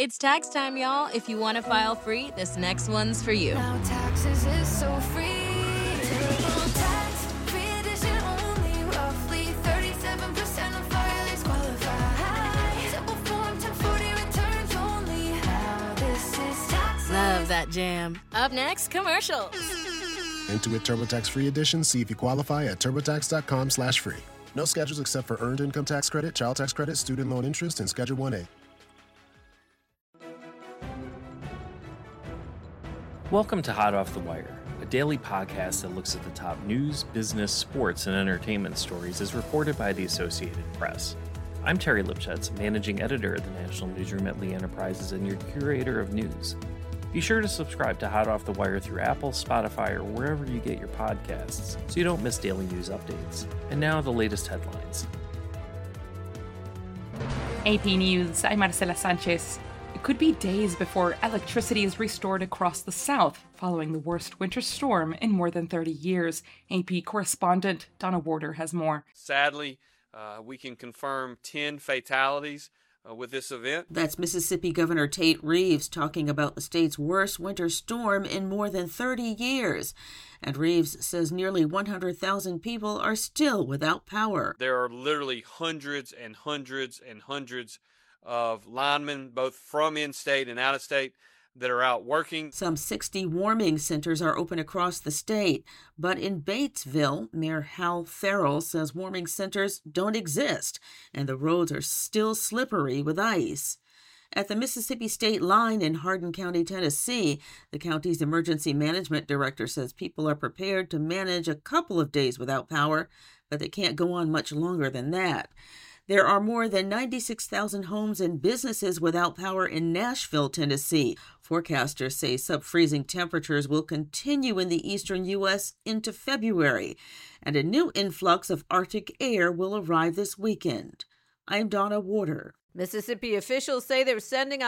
It's tax time, y'all. If you want to file free, this next one's for you. Now taxes is so free. TurboTax, free edition only. Roughly 37% of filers qualify. Simple form, 1040 returns only. Now this is taxes. Love that jam. Up next, commercials. Intuit TurboTax free edition. See if you qualify at turbotax.com/free. No schedules except for earned income tax credit, child tax credit, student loan interest, and Schedule 1A. Welcome to Hot Off the Wire, a daily podcast that looks at the top news, business, sports, and entertainment stories as reported by the Associated Press. I'm Terry Lipschutz, managing editor at the National Newsroom at Lee Enterprises and your curator of news. Be sure to subscribe to Hot Off the Wire through Apple, Spotify, or wherever you get your podcasts so you don't miss daily news updates. And now the latest headlines. AP News, I'm Marcela Sanchez. It could be days before electricity is restored across the South following the worst winter storm in more than 30 years. AP correspondent Donna Warder has more. Sadly, we can confirm 10 fatalities with this event. That's Mississippi Governor Tate Reeves talking about the state's worst winter storm in more than 30 years. And Reeves says nearly 100,000 people are still without power. There are literally hundreds and hundreds and hundreds of linemen, both from in-state and out-of-state, that are out working. Some 60 warming centers are open across the state, but in Batesville, Mayor Hal Farrell says warming centers don't exist, and the roads are still slippery with ice. At the Mississippi state line in Hardin County, Tennessee, the county's emergency management director says people are prepared to manage a couple of days without power, but they can't go on much longer than that. There are more than 96,000 homes and businesses without power in Nashville, Tennessee. Forecasters say sub-freezing temperatures will continue in the eastern U.S. into February, and a new influx of Arctic air will arrive this weekend. I'm Donna Warder. Mississippi officials say they're sending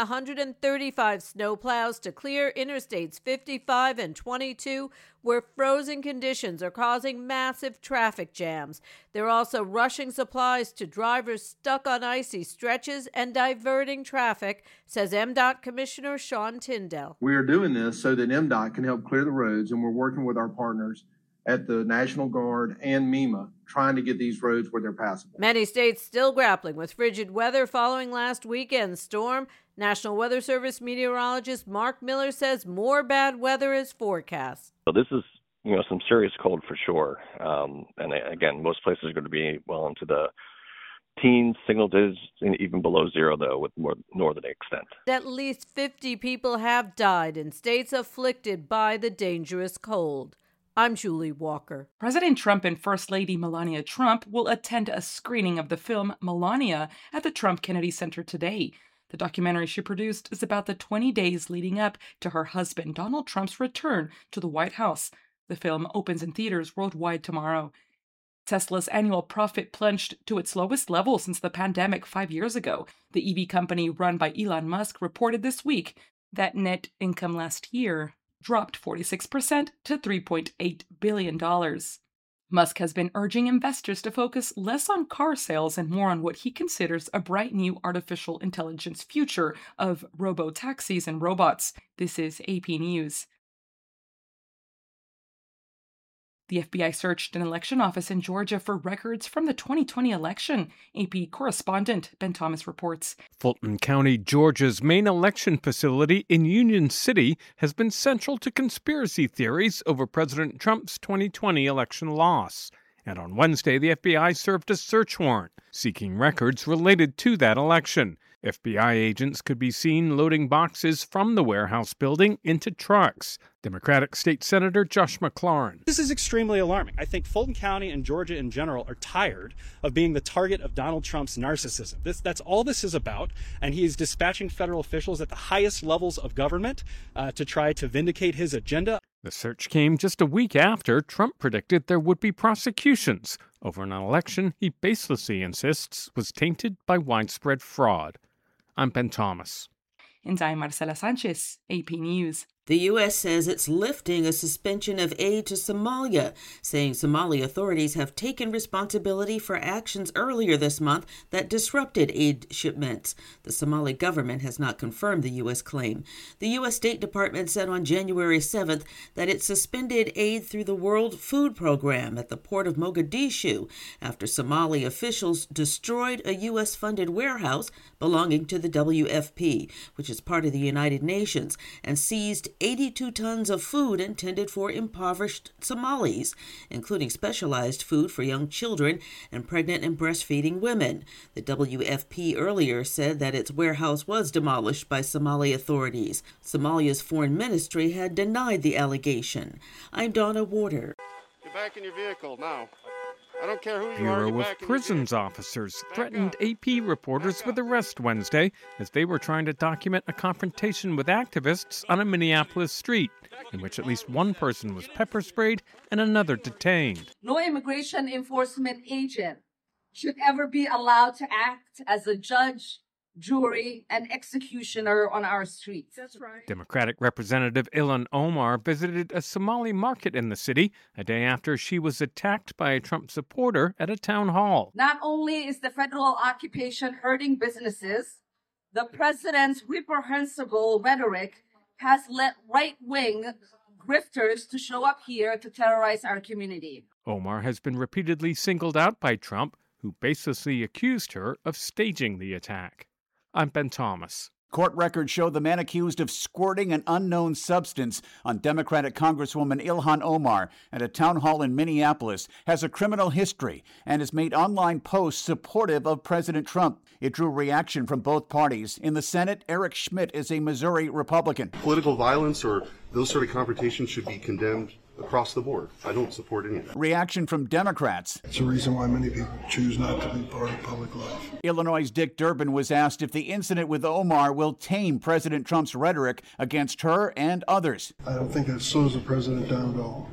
135 snowplows to clear Interstates 55 and 22, where frozen conditions are causing massive traffic jams. They're also rushing supplies to drivers stuck on icy stretches and diverting traffic, says MDOT Commissioner Sean Tyndall. We are doing this so that MDOT can help clear the roads, and we're working with our partners at the National Guard and MEMA, trying to get these roads where they're passable. Many states still grappling with frigid weather following last weekend's storm. National Weather Service meteorologist Mark Miller says more bad weather is forecast. So this is, some serious cold for sure. And again, most places are going to be well into the teens, single digits, and even below zero, though, with more northern extent. At least 50 people have died in states afflicted by the dangerous cold. I'm Julie Walker. President Trump and First Lady Melania Trump will attend a screening of the film Melania at the Trump Kennedy Center today. The documentary she produced is about the 20 days leading up to her husband Donald Trump's return to the White House. The film opens in theaters worldwide tomorrow. Tesla's annual profit plunged to its lowest level since the pandemic 5 years ago. The EV company run by Elon Musk reported this week that net income last year dropped 46% to $3.8 billion. Musk has been urging investors to focus less on car sales and more on what he considers a bright new artificial intelligence future of robo-taxis and robots. This is AP News. The FBI searched an election office in Georgia for records from the 2020 election. AP correspondent Ben Thomas reports. Fulton County, Georgia's main election facility in Union City has been central to conspiracy theories over President Trump's 2020 election loss. And on Wednesday, the FBI served a search warrant seeking records related to that election. FBI agents could be seen loading boxes from the warehouse building into trucks. Democratic State Senator Josh McLaurin. This is extremely alarming. I think Fulton County and Georgia in general are tired of being the target of Donald Trump's narcissism. That's all this is about, and he is dispatching federal officials at the highest levels of government to try to vindicate his agenda. The search came just a week after Trump predicted there would be prosecutions over an election he baselessly insists was tainted by widespread fraud. I'm Ben Thomas. And I'm Marcela Sanchez, AP News. The U.S. says it's lifting a suspension of aid to Somalia, saying Somali authorities have taken responsibility for actions earlier this month that disrupted aid shipments. The Somali government has not confirmed the U.S. claim. The U.S. State Department said on January 7th that it suspended aid through the World Food Program at the port of Mogadishu after Somali officials destroyed a U.S.-funded warehouse belonging to the WFP, which is part of the United Nations, and seized 82 tons of food intended for impoverished Somalis, including specialized food for young children and pregnant and breastfeeding women. The WFP earlier said that its warehouse was demolished by Somali authorities. Somalia's foreign ministry had denied the allegation. I'm Donna Warder. Get back in your vehicle now. I don't care who you Bureau are. of Prisons officers threatened AP reporters with arrest Wednesday as they were trying to document a confrontation with activists on a Minneapolis street, in which at least one person was pepper sprayed and another detained. No immigration enforcement agent should ever be allowed to act as a judge, jury, and executioner on our streets. That's right. Democratic Representative Ilhan Omar visited a Somali market in the city a day after she was attacked by a Trump supporter at a town hall. Not only is the federal occupation hurting businesses, the president's reprehensible rhetoric has led right-wing grifters to show up here to terrorize our community. Omar has been repeatedly singled out by Trump, who baselessly accused her of staging the attack. I'm Ben Thomas. Court records show the man accused of squirting an unknown substance on Democratic Congresswoman Ilhan Omar at a town hall in Minneapolis has a criminal history and has made online posts supportive of President Trump. It drew reaction from both parties. In the Senate, Eric Schmidt is a Missouri Republican. Political violence or those sort of confrontations should be condemned across the board. I don't support any of that. Reaction from Democrats. It's a reason why many people choose not to be part of public life. Illinois' Dick Durbin was asked if the incident with Omar will tame President Trump's rhetoric against her and others. I don't think that slows the president down at all.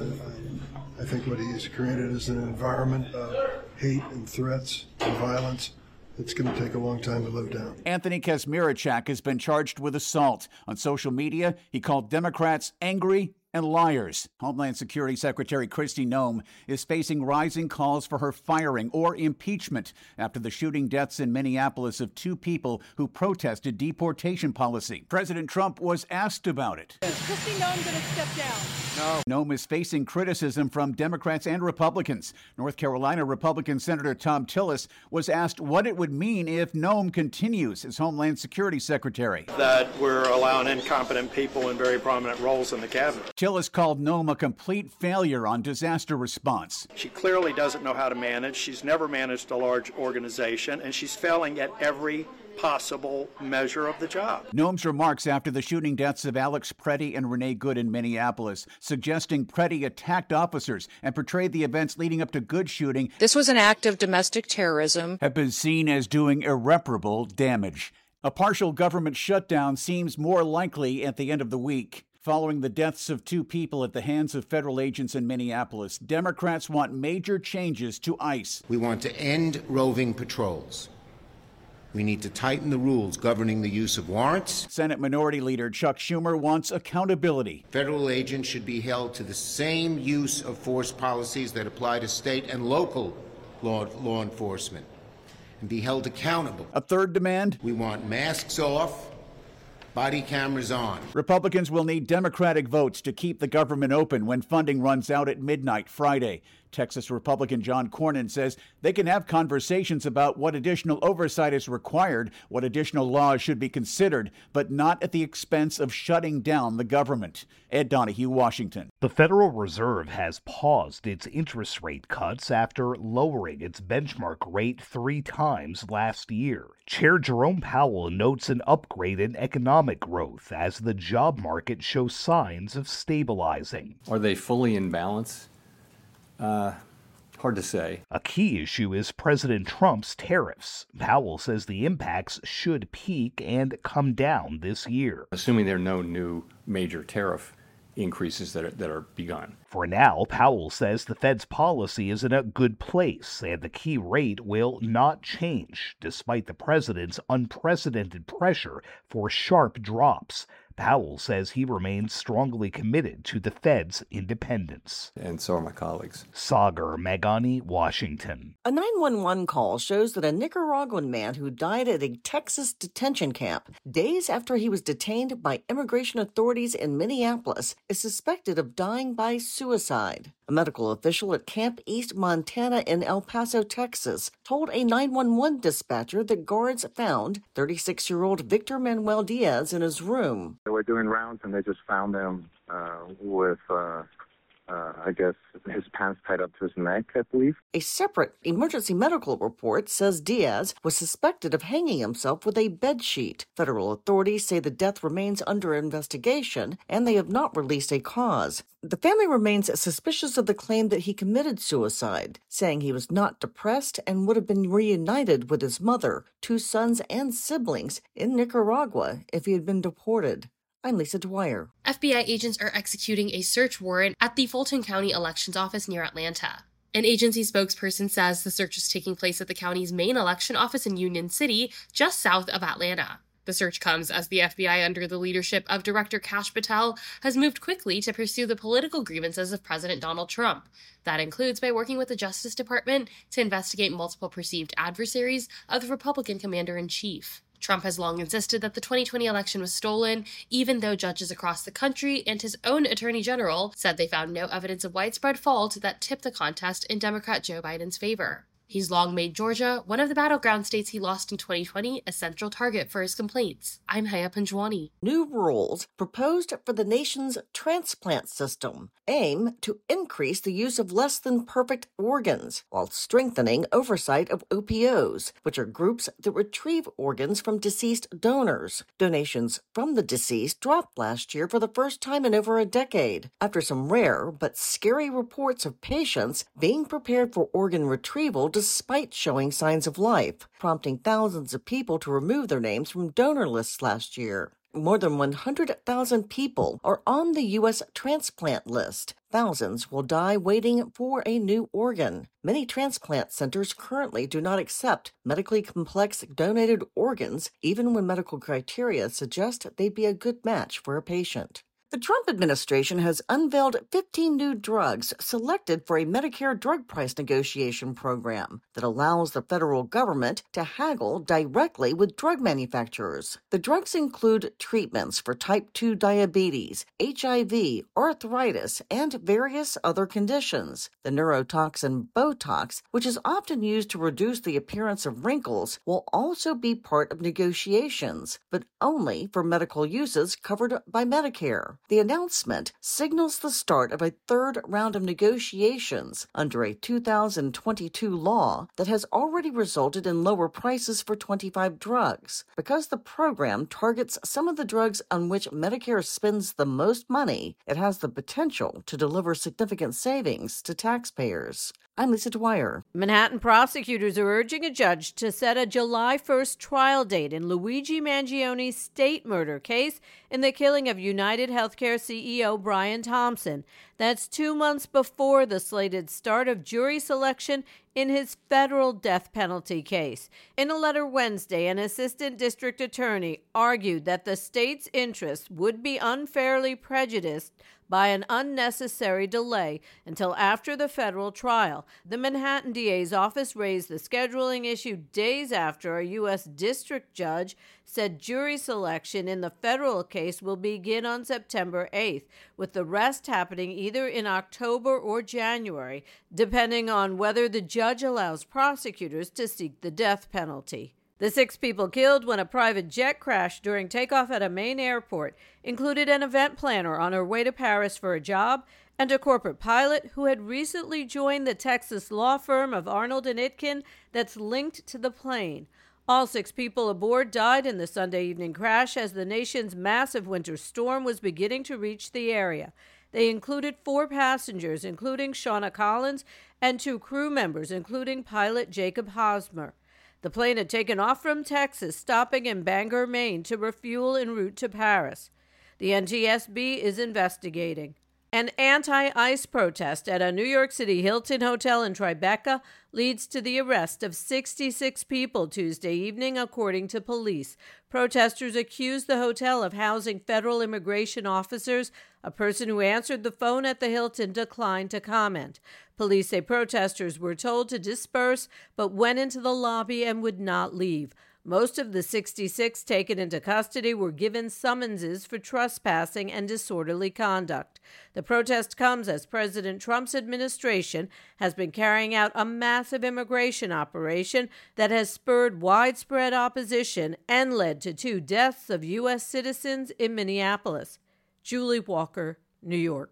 I think what he has created is an environment of hate and threats and violence. It's going to take a long time to live down. Anthony Kazmierczak has been charged with assault. On social media, he called Democrats angry and liars. Homeland Security Secretary Kristi Noem is facing rising calls for her firing or impeachment after the shooting deaths in Minneapolis of two people who protested deportation policy. President Trump was asked about it. Is Kristi Noem going to step down? No. Noem is facing criticism from Democrats and Republicans. North Carolina Republican Senator Thom Tillis was asked what it would mean if Noem continues as Homeland Security Secretary. That we're allowing incompetent people in very prominent roles in the cabinet. Tillis called Noem a complete failure on disaster response. She clearly doesn't know how to manage. She's never managed a large organization, and she's failing at every possible measure of the job. Noem's remarks after the shooting deaths of Alex Preddy and Renee Good in Minneapolis, suggesting Preddy attacked officers and portrayed the events leading up to Good's shooting. This was an act of domestic terrorism. Have been seen as doing irreparable damage. A partial government shutdown seems more likely at the end of the week. Following the deaths of two people at the hands of federal agents in Minneapolis, Democrats want major changes to ICE. We want to end roving patrols. We need to tighten the rules governing the use of warrants. Senate Minority Leader Chuck Schumer wants accountability. Federal agents should be held to the same use of force policies that apply to state and local law enforcement and be held accountable. A third demand? We want masks off, body cameras on. Republicans will need Democratic votes to keep the government open when funding runs out at midnight Friday. Texas Republican John Cornyn says they can have conversations about what additional oversight is required, what additional laws should be considered, but not at the expense of shutting down the government. Ed Donahue, Washington. The Federal Reserve has paused its interest rate cuts after lowering its benchmark rate 3 times last year. Chair Jerome Powell notes an upgrade in economic growth as the job market shows signs of stabilizing. Are they fully in balance? Hard to say. A key issue is President Trump's tariffs. Powell says the impacts should peak and come down this year. Assuming there are no new major tariff increases that are begun. For now, Powell says the Fed's policy is in a good place and the key rate will not change, despite the president's unprecedented pressure for sharp drops. Powell says he remains strongly committed to the Fed's independence. And so are my colleagues. Sagar Meghani, Washington. A 911 call shows that a Nicaraguan man who died at a Texas detention camp days after he was detained by immigration authorities in Minneapolis is suspected of dying by suicide. A medical official at Camp East Montana in El Paso, Texas, told a 911 dispatcher that guards found 36-year-old Victor Manuel Diaz in his room. They were doing rounds and they just found him with I guess, his pants tied up to his neck, I believe. A separate emergency medical report says Diaz was suspected of hanging himself with a bedsheet. Federal authorities say the death remains under investigation, and they have not released a cause. The family remains suspicious of the claim that he committed suicide, saying he was not depressed and would have been reunited with his mother, 2 sons, and siblings in Nicaragua if he had been deported. I'm Lisa Dwyer. FBI agents are executing a search warrant at the Fulton County Elections Office near Atlanta. An agency spokesperson says the search is taking place at the county's main election office in Union City, just south of Atlanta. The search comes as the FBI, under the leadership of Director Kash Patel, has moved quickly to pursue the political grievances of President Donald Trump. That includes by working with the Justice Department to investigate multiple perceived adversaries of the Republican commander-in-chief. Trump has long insisted that the 2020 election was stolen, even though judges across the country and his own attorney general said they found no evidence of widespread fault that tipped the contest in Democrat Joe Biden's favor. He's long made Georgia, one of the battleground states he lost in 2020, a central target for his complaints. I'm Haya Panjwani. New rules proposed for the nation's transplant system aim to increase the use of less than perfect organs while strengthening oversight of OPOs, which are groups that retrieve organs from deceased donors. Donations from the deceased dropped last year for the first time in over a decade, after some rare but scary reports of patients being prepared for organ retrieval despite showing signs of life, prompting thousands of people to remove their names from donor lists last year. More than 100,000 people are on the U.S. transplant list. Thousands will die waiting for a new organ. Many transplant centers currently do not accept medically complex donated organs, even when medical criteria suggest they'd be a good match for a patient. The Trump administration has unveiled 15 new drugs selected for a Medicare drug price negotiation program that allows the federal government to haggle directly with drug manufacturers. The drugs include treatments for type 2 diabetes, HIV, arthritis, and various other conditions. The neurotoxin Botox, which is often used to reduce the appearance of wrinkles, will also be part of negotiations, but only for medical uses covered by Medicare. The announcement signals the start of a third round of negotiations under a 2022 law that has already resulted in lower prices for 25 drugs. Because the program targets some of the drugs on which Medicare spends the most money, it has the potential to deliver significant savings to taxpayers. I'm Lisa Dwyer. Manhattan prosecutors are urging a judge to set a July 1st trial date in Luigi Mangioni's state murder case in the killing of United Healthcare CEO Brian Thompson. That's 2 months before the slated start of jury selection in his federal death penalty case. In a letter Wednesday, an assistant district attorney argued that the state's interests would be unfairly prejudiced by an unnecessary delay until after the federal trial. The Manhattan DA's office raised the scheduling issue days after a U.S. district judge said jury selection in the federal case will begin on September 8th, with the rest happening either in October or January, depending on whether the judge allows prosecutors to seek the death penalty. The 6 people killed when a private jet crashed during takeoff at a Maine airport included an event planner on her way to Paris for a job and a corporate pilot who had recently joined the Texas law firm of Arnold & Itkin that's linked to the plane. All 6 people aboard died in the Sunday evening crash as the nation's massive winter storm was beginning to reach the area. They included 4 passengers, including Shauna Collins, and 2 crew members, including pilot Jacob Hosmer. The plane had taken off from Texas, stopping in Bangor, Maine, to refuel en route to Paris. The NTSB is investigating. An anti-ICE protest at a New York City Hilton hotel in Tribeca leads to the arrest of 66 people Tuesday evening, according to police. Protesters accused the hotel of housing federal immigration officers. A person who answered the phone at the Hilton declined to comment. Police say protesters were told to disperse, but went into the lobby and would not leave. Most of the 66 taken into custody were given summonses for trespassing and disorderly conduct. The protest comes as President Trump's administration has been carrying out a massive immigration operation that has spurred widespread opposition and led to 2 deaths of U.S. citizens in Minneapolis. Julie Walker, New York.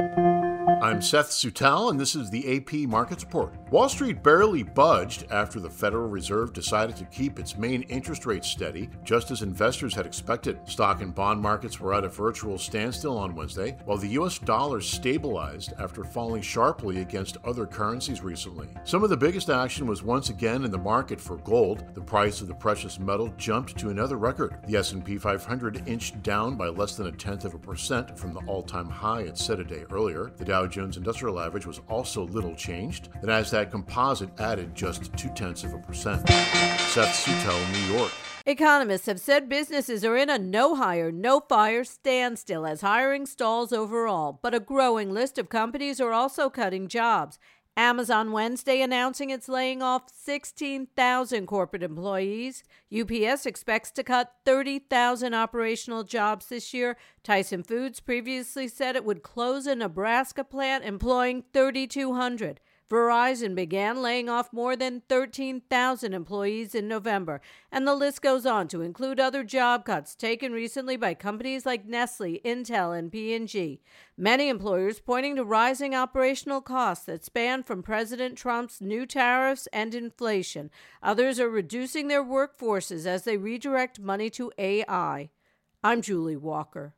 I'm Seth Sutal, and this is the AP Markets Report. Wall Street barely budged after the Federal Reserve decided to keep its main interest rate steady, just as investors had expected. Stock and bond markets were at a virtual standstill on Wednesday, while the U.S. dollar stabilized after falling sharply against other currencies recently. Some of the biggest action was once again in the market for gold. The price of the precious metal jumped to another record. The S&P 500 inched down by less than 0.1% from the all-time high it set a day earlier. The Dow Jones Industrial Average was also little changed. The Nasdaq Composite added just 0.2%. Seth Sutel, New York. Economists have said businesses are in a no hire, no fire standstill as hiring stalls overall, but a growing list of companies are also cutting jobs. Amazon Wednesday announcing it's laying off 16,000 corporate employees. UPS expects to cut 30,000 operational jobs this year. Tyson Foods previously said it would close a Nebraska plant employing 3,200. Verizon began laying off more than 13,000 employees in November, and the list goes on to include other job cuts taken recently by companies like Nestle, Intel, and P&G. Many employers pointing to rising operational costs that span from President Trump's new tariffs and inflation. Others are reducing their workforces as they redirect money to AI. I'm Julie Walker.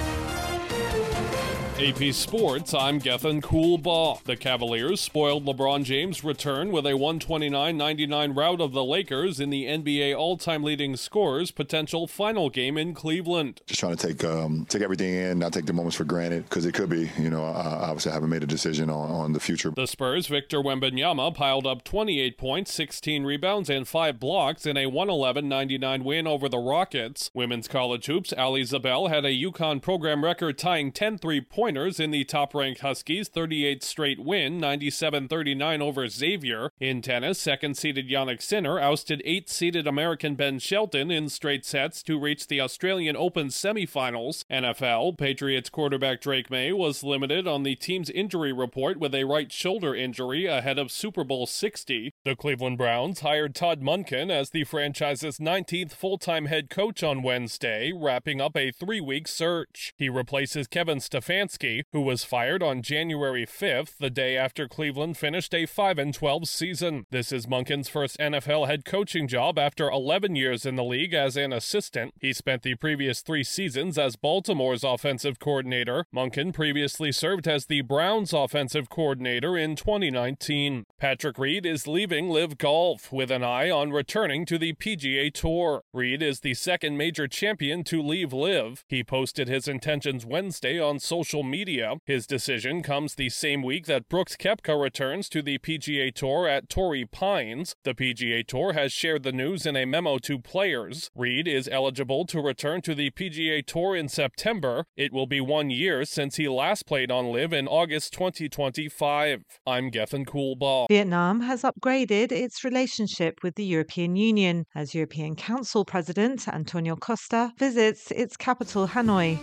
AP Sports, I'm Gethin Coolbaugh. The Cavaliers spoiled LeBron James' return with a 129-99 rout of the Lakers in the NBA all-time leading scorers potential final game in Cleveland. Just trying to take everything in, not take the moments for granted, because it could be, obviously I haven't made a decision on the future. The Spurs' Victor Wembanyama piled up 28 points, 16 rebounds, and 5 blocks in a 111-99 win over the Rockets. Women's college hoops, Ali Zabel had a UConn program record tying 10 3-pointers in the top-ranked Huskies' 38th straight win, 97-39 over Xavier. In tennis, second-seeded Jannik Sinner ousted 8th-seeded American Ben Shelton in straight sets to reach the Australian Open semifinals. NFL, Patriots quarterback Drake May was limited on the team's injury report with a right shoulder injury ahead of Super Bowl 60. The Cleveland Browns hired Todd Monken as the franchise's 19th full-time head coach on Wednesday, wrapping up a 3-week search. He replaces Kevin Stefanski, who was fired on January 5th, the day after Cleveland finished a 5-12 season. This is Monken's first NFL head coaching job after 11 years in the league as an assistant. He spent the previous 3 seasons as Baltimore's offensive coordinator. Monken previously served as the Browns' offensive coordinator in 2019. Patrick Reed is leaving LIV Golf with an eye on returning to the PGA Tour. Reed is the second major champion to leave LIV. He posted his intentions Wednesday on social media. His decision comes the same week that Brooks Koepka returns to the PGA Tour at Torrey Pines. The PGA Tour has shared the news in a memo to players. Reed is eligible to return to the PGA Tour in September. It will be 1 year since he last played on LIV in August 2025. I'm Gethin Coolbaugh. Vietnam has upgraded its relationship with the European Union as European Council President Antonio Costa visits its capital, Hanoi.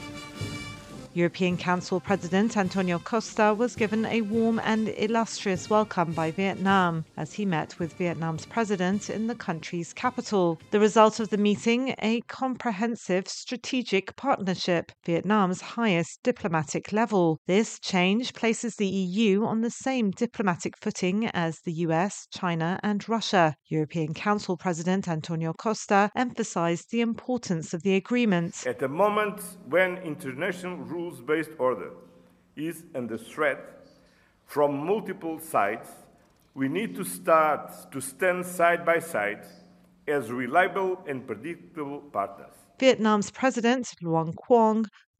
European Council President Antonio Costa was given a warm and illustrious welcome by Vietnam as he met with Vietnam's president in the country's capital. The result of the meeting, a comprehensive strategic partnership, Vietnam's highest diplomatic level. This change places the EU on the same diplomatic footing as the US, China and Russia. European Council President Antonio Costa emphasized the importance of the agreement. At a moment when international rules-based order is under threat from multiple sides, we need to start to stand side by side as reliable and predictable partners. Vietnam's President Luong Quang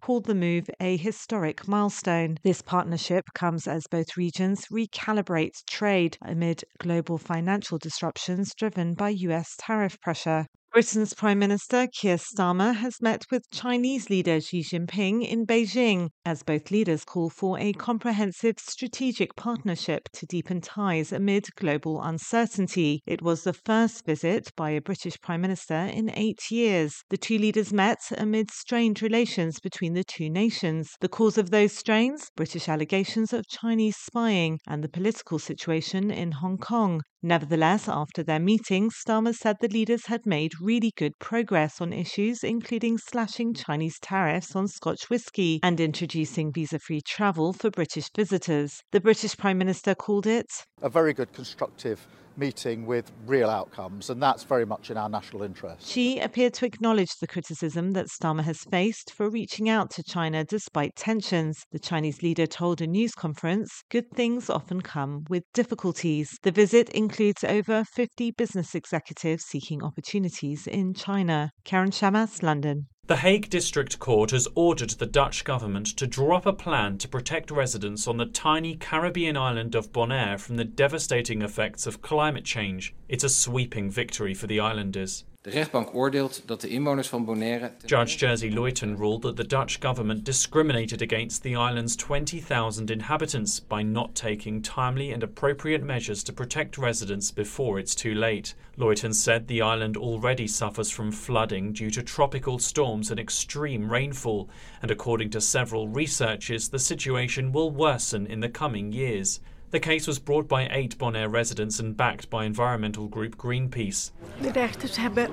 called the move a historic milestone. This partnership comes as both regions recalibrate trade amid global financial disruptions driven by US tariff pressure. Britain's Prime Minister Keir Starmer has met with Chinese leader Xi Jinping in Beijing, as both leaders call for a comprehensive strategic partnership to deepen ties amid global uncertainty. It was the first visit by a British Prime Minister in 8 years. The two leaders met amid strained relations between the two nations. The cause of those strains? British allegations of Chinese spying and the political situation in Hong Kong. Nevertheless, after their meeting, Starmer said the leaders had made really good progress on issues including slashing Chinese tariffs on Scotch whisky and introducing visa-free travel for British visitors. The British Prime Minister called it a very good constructive meeting with real outcomes, and that's very much in our national interest. Xi appeared to acknowledge the criticism that Starmer has faced for reaching out to China despite tensions. The Chinese leader told a news conference, "Good things often come with difficulties." The visit includes over 50 business executives seeking opportunities in China. Karen Shamas, London. The Hague District Court has ordered the Dutch government to draw up a plan to protect residents on the tiny Caribbean island of Bonaire from the devastating effects of climate change. It's a sweeping victory for the islanders. De rechtbank oordeelt dat de inwoners van Bonaire... Judge Jerzy Leuyten ruled that the Dutch government discriminated against the island's 20,000 inhabitants by not taking timely and appropriate measures to protect residents before it's too late. Leuyten said the island already suffers from flooding due to tropical storms and extreme rainfall, and according to several researchers, the situation will worsen in the coming years. The case was brought by 8 Bonaire residents and backed by environmental group Greenpeace. De rechters hebben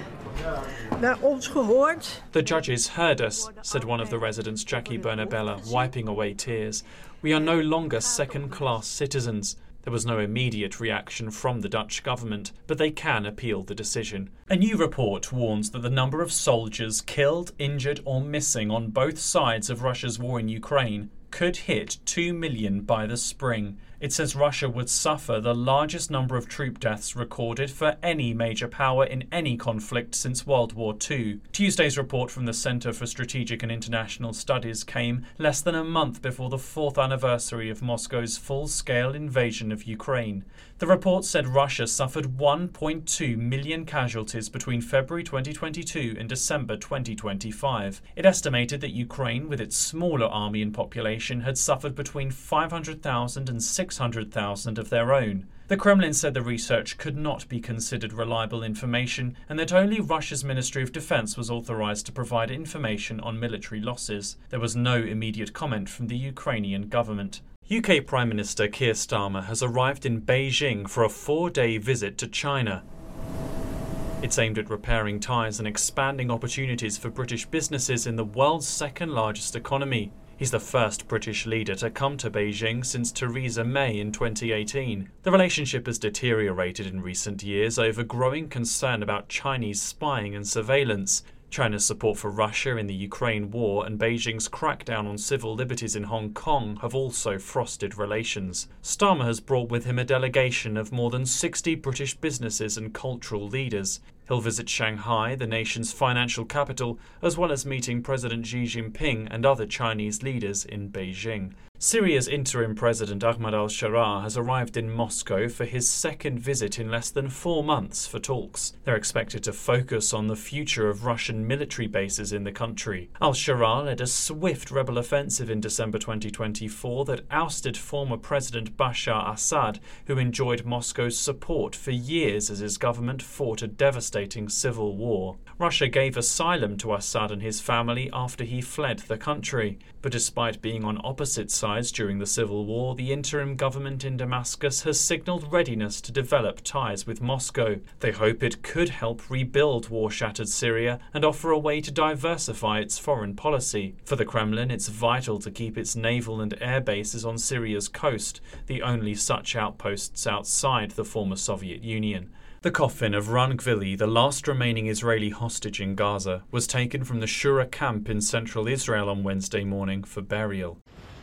naar ons gehoord. The judges heard us, said one of the residents, Jackie Bernabella, wiping away tears. We are no longer second-class citizens. There was no immediate reaction from the Dutch government, but they can appeal the decision. A new report warns that the number of soldiers killed, injured or missing on both sides of Russia's war in Ukraine could hit 2 million by the spring. It says Russia would suffer the largest number of troop deaths recorded for any major power in any conflict since World War II. Tuesday's report from the Center for Strategic and International Studies came less than a month before the 4th anniversary of Moscow's full-scale invasion of Ukraine. The report said Russia suffered 1.2 million casualties between February 2022 and December 2025. It estimated that Ukraine, with its smaller army and population, had suffered between 500,000 and 600,000 of their own. The Kremlin said the research could not be considered reliable information and that only Russia's Ministry of Defense was authorized to provide information on military losses. There was no immediate comment from the Ukrainian government. UK Prime Minister Keir Starmer has arrived in Beijing for a 4-day visit to China. It's aimed at repairing ties and expanding opportunities for British businesses in the world's second largest economy. He's the first British leader to come to Beijing since Theresa May in 2018. The relationship has deteriorated in recent years over growing concern about Chinese spying and surveillance. China's support for Russia in the Ukraine war and Beijing's crackdown on civil liberties in Hong Kong have also frosted relations. Starmer has brought with him a delegation of more than 60 British businesses and cultural leaders. He'll visit Shanghai, the nation's financial capital, as well as meeting President Xi Jinping and other Chinese leaders in Beijing. Syria's interim president Ahmad al-Sharaa has arrived in Moscow for his second visit in less than 4 months for talks. They're expected to focus on the future of Russian military bases in the country. Al-Sharaa led a swift rebel offensive in December 2024 that ousted former President Bashar Assad, who enjoyed Moscow's support for years as his government fought a devastating civil war. Russia gave asylum to Assad and his family after he fled the country. But despite being on opposite sides during the civil war, the interim government in Damascus has signalled readiness to develop ties with Moscow. They hope it could help rebuild war-shattered Syria and offer a way to diversify its foreign policy. For the Kremlin, it's vital to keep its naval and air bases on Syria's coast, the only such outposts outside the former Soviet Union. The coffin of Ran Gvili, the last remaining Israeli hostage in Gaza, was taken from the Shura camp in central Israel on Wednesday morning for burial.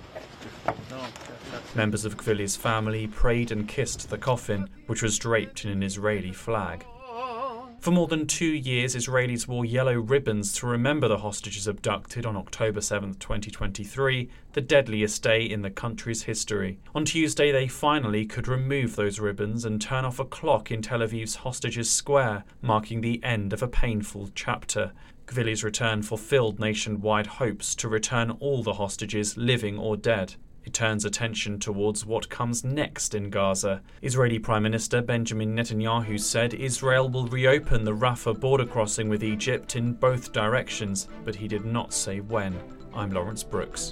Members of Gvili's family prayed and kissed the coffin, which was draped in an Israeli flag. For more than 2 years, Israelis wore yellow ribbons to remember the hostages abducted on October 7, 2023, the deadliest day in the country's history. On Tuesday, they finally could remove those ribbons and turn off a clock in Tel Aviv's Hostages Square, marking the end of a painful chapter. Gvili's return fulfilled nationwide hopes to return all the hostages, living or dead. It turns attention towards what comes next in Gaza. Israeli Prime Minister Benjamin Netanyahu said Israel will reopen the Rafah border crossing with Egypt in both directions, but he did not say when. I'm Lawrence Brooks.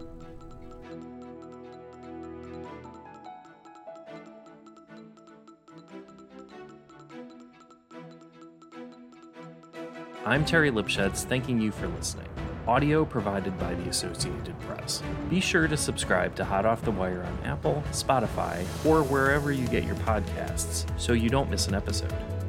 I'm Terry Lipschutz, thanking you for listening. Audio provided by the Associated Press. Be sure to subscribe to Hot Off the Wire on Apple, Spotify, or wherever you get your podcasts so you don't miss an episode.